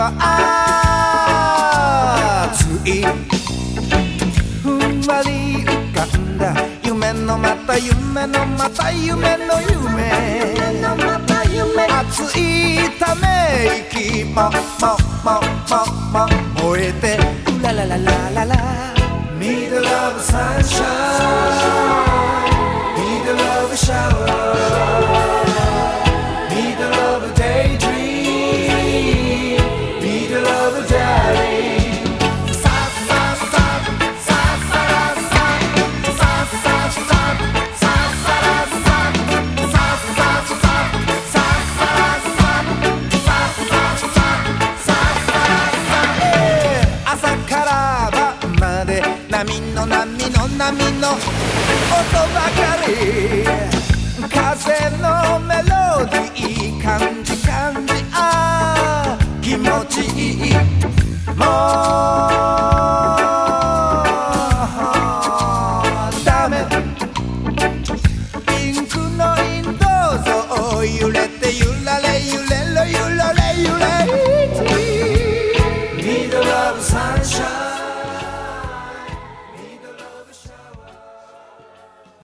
が熱いふんわり浮かんだ夢のまた夢のまた夢の夢熱いため息も燃えてうらららららら Middle of sunshine Middle of shower Middle of daydream Middle of darling波の音ばかり風のメロディー感じああ気持ちいいもう